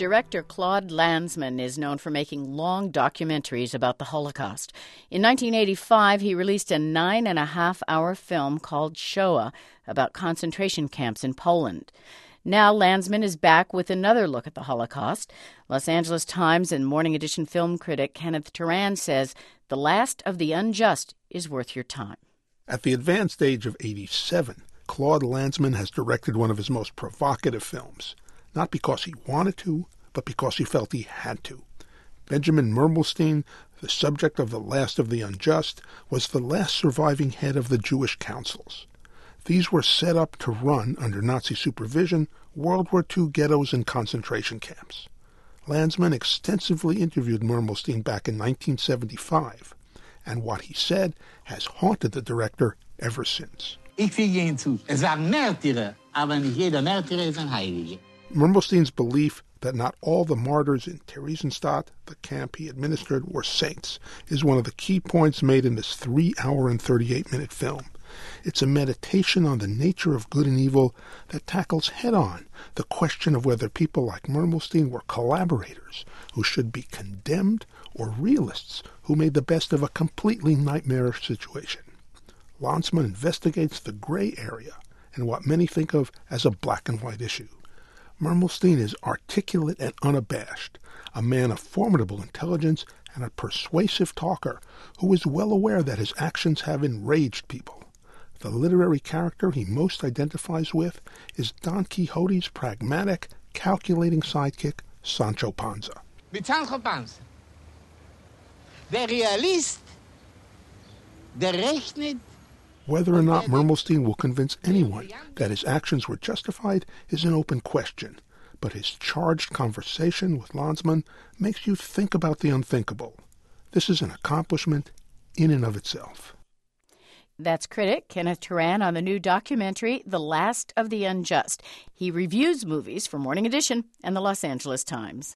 Director Claude Lanzmann is known for making long documentaries about the Holocaust. In 1985, he released a 9.5-hour film called Shoah about concentration camps in Poland. Now Lanzmann is back with another look at the Holocaust. Los Angeles Times and Morning Edition film critic Kenneth Turan says The Last of the Unjust is worth your time. At the advanced age of 87, Claude Lanzmann has directed one of his most provocative films, not because he wanted to, but because he felt he had to. Benjamin Mermelstein, the subject of The Last of the Unjust, was the last surviving head of the Jewish councils. These were set up to run, under Nazi supervision, World War II ghettos and concentration camps. Lanzmann extensively interviewed Mermelstein back in 1975, and what he said has haunted the director ever since. Ich füge hinzu, es waren Märtyrer, aber nicht jeder Märtyrer ist ein Heiliger. Mermelstein's belief that not all the martyrs in Theresienstadt, the camp he administered, were saints, is one of the key points made in this 3-hour and 38-minute film. It's a meditation on the nature of good and evil that tackles head-on the question of whether people like Mermelstein were collaborators who should be condemned or realists who made the best of a completely nightmarish situation. Lanzmann investigates the gray area and what many think of as a black-and-white issue. Mermelstein is articulate and unabashed, a man of formidable intelligence and a persuasive talker who is well aware that his actions have enraged people. The literary character he most identifies with is Don Quixote's pragmatic, calculating sidekick, Sancho Panza. Mit Sancho Panza. Der Realist, der rechnet. Whether or not Mermelstein will convince anyone that his actions were justified is an open question, but his charged conversation with Lanzmann makes you think about the unthinkable. This is an accomplishment in and of itself. That's critic Kenneth Turan on the new documentary, The Last of the Unjust. He reviews movies for Morning Edition and the Los Angeles Times.